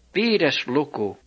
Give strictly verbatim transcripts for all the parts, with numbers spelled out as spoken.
Viides luku.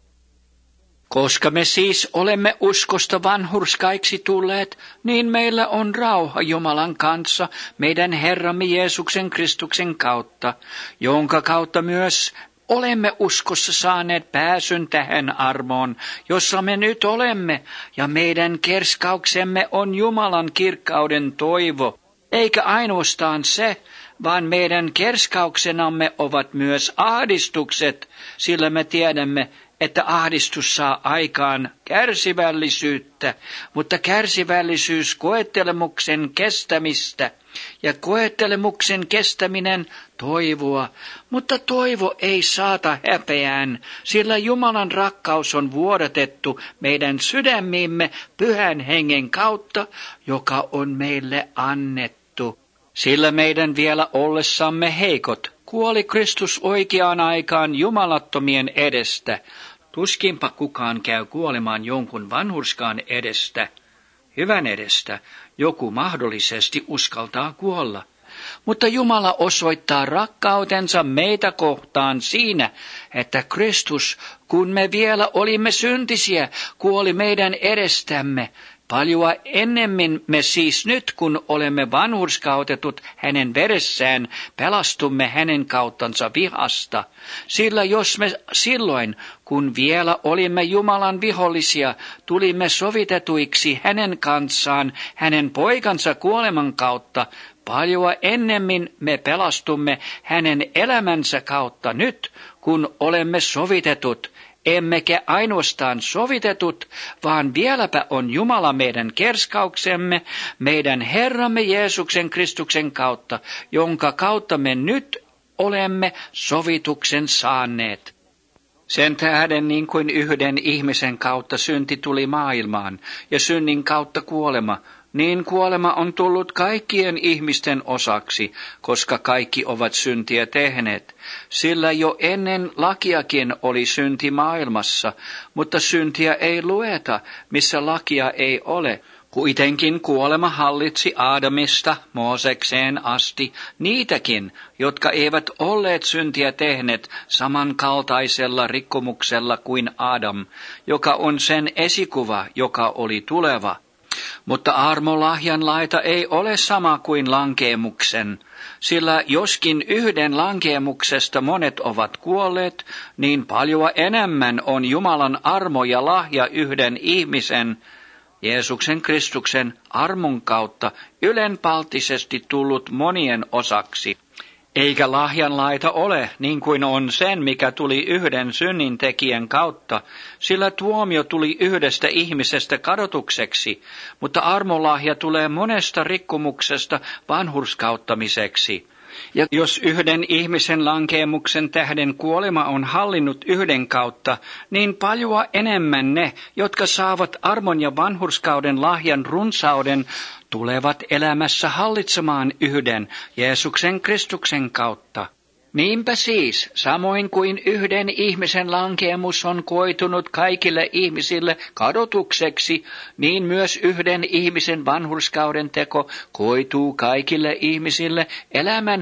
Koska me siis olemme uskosta vanhurskaiksi tulleet, niin meillä on rauha Jumalan kanssa meidän Herramme Jeesuksen Kristuksen kautta, jonka kautta myös olemme uskossa saaneet pääsyn tähän armoon, jossa me nyt olemme, ja meidän kerskauksemme on Jumalan kirkkauden toivo, eikä ainoastaan se, vaan meidän kerskauksenamme ovat myös ahdistukset, sillä me tiedämme, että ahdistus saa aikaan kärsivällisyyttä, mutta kärsivällisyys koettelemuksen kestämistä, ja koettelemuksen kestäminen toivoa, mutta toivo ei saata häpeään, sillä Jumalan rakkaus on vuodatettu meidän sydämiimme Pyhän Hengen kautta, joka on meille annettu. Sillä meidän vielä ollessamme heikot kuoli Kristus oikeaan aikaan jumalattomien edestä. Tuskinpa kukaan käy kuolemaan jonkun vanhurskaan edestä. Hyvän edestä joku mahdollisesti uskaltaa kuolla. Mutta Jumala osoittaa rakkautensa meitä kohtaan siinä, että Kristus, kun me vielä olimme syntisiä, kuoli meidän edestämme. Paljoa ennemmin me siis nyt, kun olemme vanhurskautetut hänen veressään, pelastumme hänen kauttansa vihasta. Sillä jos me silloin, kun vielä olimme Jumalan vihollisia, tulimme sovitetuiksi hänen kanssaan hänen poikansa kuoleman kautta, paljoa ennemmin me pelastumme hänen elämänsä kautta nyt, kun olemme sovitetut. Emmekä ainoastaan sovitetut, vaan vieläpä on Jumala meidän kerskauksemme, meidän Herramme Jeesuksen Kristuksen kautta, jonka kautta me nyt olemme sovituksen saaneet. Sen tähden niin kuin yhden ihmisen kautta synti tuli maailmaan ja synnin kautta kuolema, niin kuolema on tullut kaikkien ihmisten osaksi, koska kaikki ovat syntiä tehneet. Sillä jo ennen lakiakin oli synti maailmassa, mutta syntiä ei lueta, missä lakia ei ole. Kuitenkin kuolema hallitsi Aadamista Moosekseen asti niitäkin, jotka eivät olleet syntiä tehneet samankaltaisella rikkomuksella kuin Adam, joka on sen esikuva, joka oli tuleva. Mutta armolahjan laita ei ole sama kuin lankeemuksen, sillä joskin yhden lankeemuksesta monet ovat kuolleet, niin paljoa enemmän on Jumalan armo ja lahja yhden ihmisen, Jeesuksen Kristuksen armon kautta ylenpalttisesti tullut monien osaksi. Eikä lahjanlaita ole niin kuin on sen, mikä tuli yhden synnintekijän kautta, sillä tuomio tuli yhdestä ihmisestä kadotukseksi, mutta armolahja tulee monesta rikkomuksesta vanhurskauttamiseksi. Ja jos yhden ihmisen lankeemuksen tähden kuolema on hallinnut yhden kautta, niin paljoa enemmän ne, jotka saavat armon ja vanhurskauden lahjan runsauden, tulevat elämässä hallitsemaan yhden Jeesuksen Kristuksen kautta. Niinpä siis, samoin kuin yhden ihmisen lankeemus on koitunut kaikille ihmisille kadotukseksi, niin myös yhden ihmisen vanhurskauden teko koituu kaikille ihmisille elämän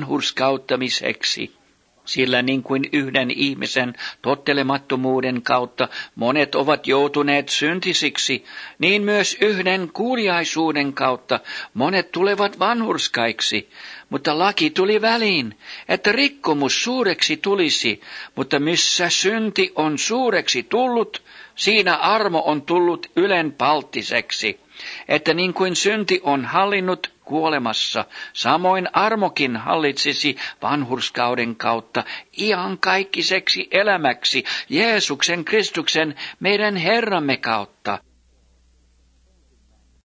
vanhurskauttamiseksi. Sillä niin kuin yhden ihmisen tottelemattomuuden kautta monet ovat joutuneet syntisiksi, niin myös yhden kuuliaisuuden kautta monet tulevat vanhurskaiksi. Mutta laki tuli väliin, että rikkomus suureksi tulisi, mutta missä synti on suureksi tullut, siinä armo on tullut ylenpalttiseksi. Että niin kuin synti on hallinnut kuolemassa, samoin armokin hallitsisi vanhurskauden kautta iankaikiseksi elämäksi Jeesuksen Kristuksen meidän Herramme kautta.